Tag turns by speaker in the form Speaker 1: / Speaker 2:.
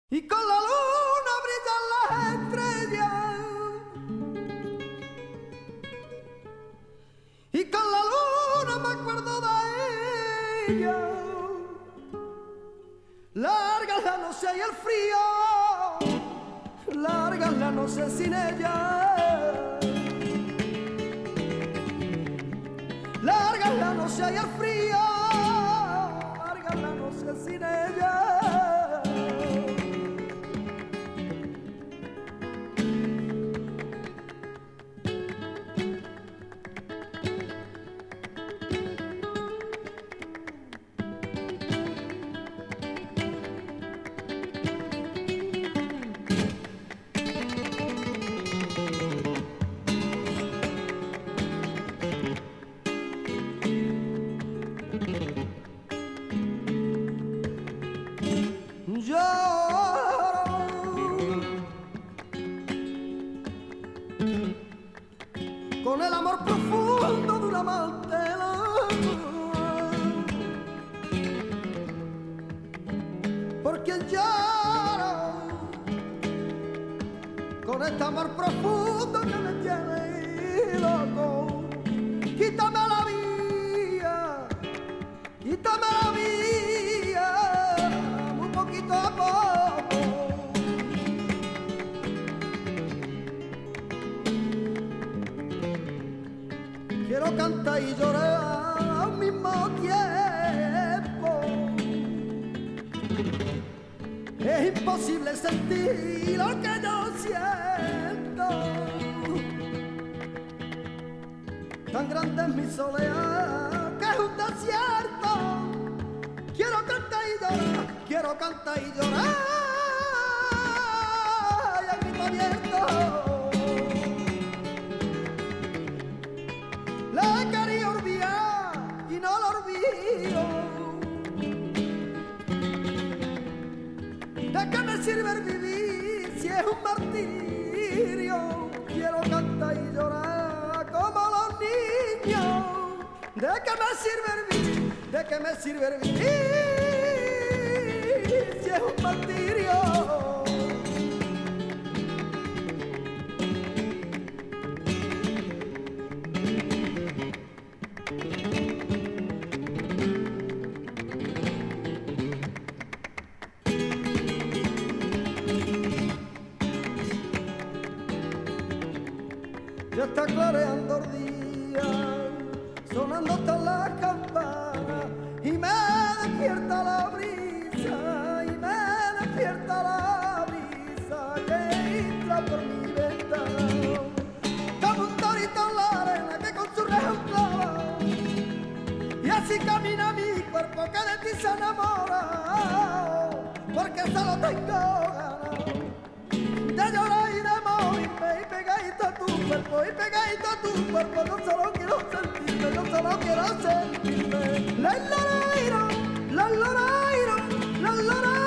Speaker 1: Y con la luna brillan las estrellas, y con la luna me acuerdo de ella. Larga la noche y el frío, larga la noche sin ella. Larga la noche y el frío, larga la noche sin ella. Con el amor profundo de un amante, porque el lloro, con este amor profundo que me tiene loco. Quítame la vida, quítame la vida, un poquito a poco. Quiero cantar y llorar al mismo tiempo. Es imposible sentir lo que yo siento. Tan grande es mi soledad que es un desierto. Quiero cantar y llorar, quiero cantar y llorar. Y al grito abierto. La he querido olvidar y no la olvido. ¿De qué me sirve el vivir si es un martirio? Quiero cantar y llorar como los niños. ¿De qué me sirve el vivir? ¿De qué me sirve el vivir si es un martirio? Ya está clareando el día, sonando hasta las campanas, y me despierta la brisa, y me despierta la brisa que entra por mi ventana. Como un torito en la arena que con su rejo clava, y así camina mi cuerpo que de ti se enamora, porque solo tengo ganas de llorar y de morirme, y pegadito a tu cuerpo, y pegadito a tu cuerpo. No solo quiero sentirme, no solo quiero sentirme. La lorairo, la lorairo, la lorairo.